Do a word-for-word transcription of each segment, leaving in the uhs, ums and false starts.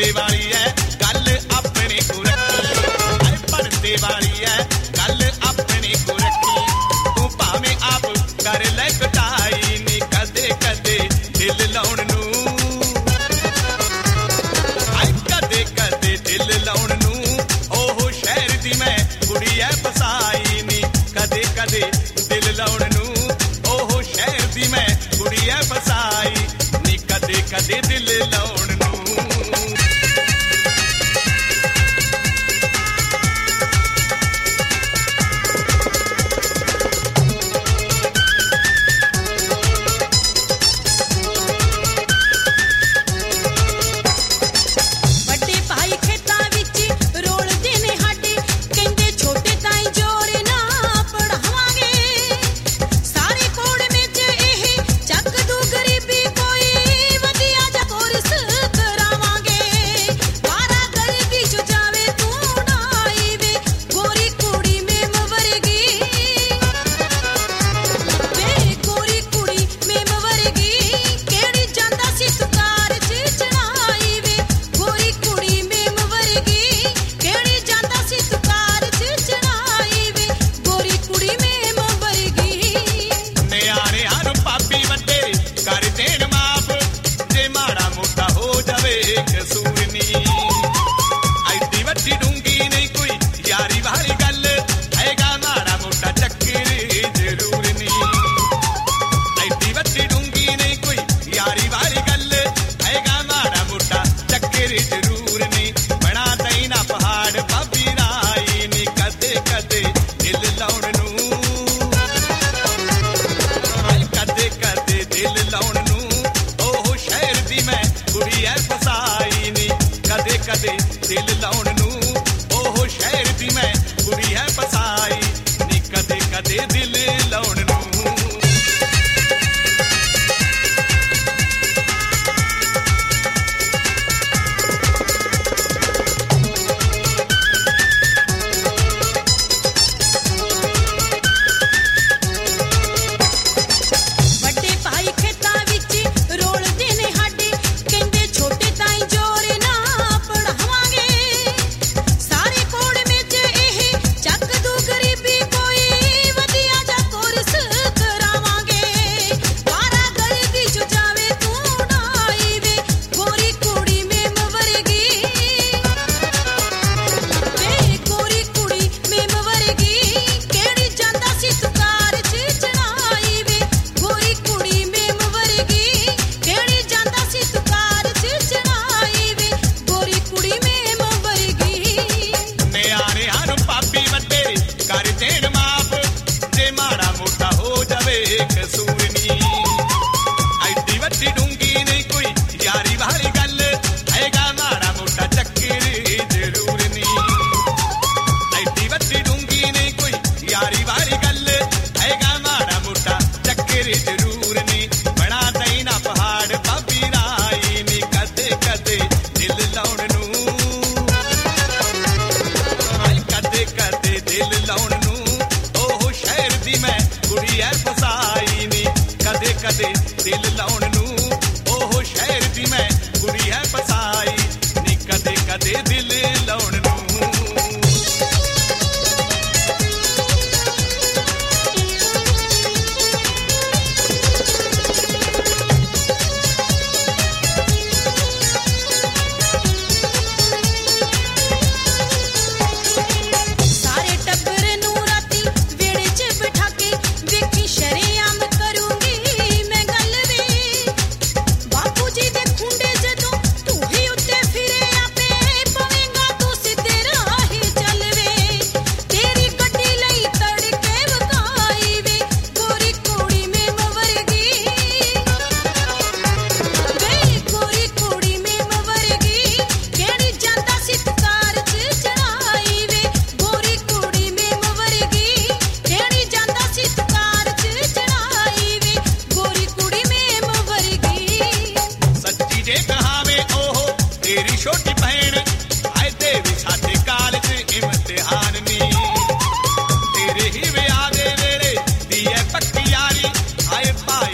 वाली है गल अपने को रखी, हाय पर्दे वाली है गल अपने को रखी, तू भावें आप कर ले कटाई नी कदे कदे दिल लाउण नू, हाय कदे कदे दिल लाउण नू ओह शहर दी मैं कुड़ी है फसाई नी कदे कदे दिल लाउण नू ओह शहर दी मैं कुड़ी है फसाई नी कदे कदे दिल लाउण नू।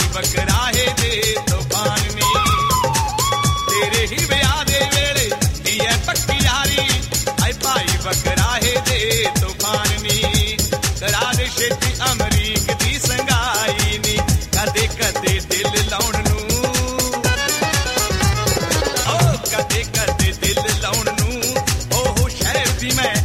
बकराहे दे तूफान नी तेरे ही ब्याह दे वेले ਦੀ ਮੈਂ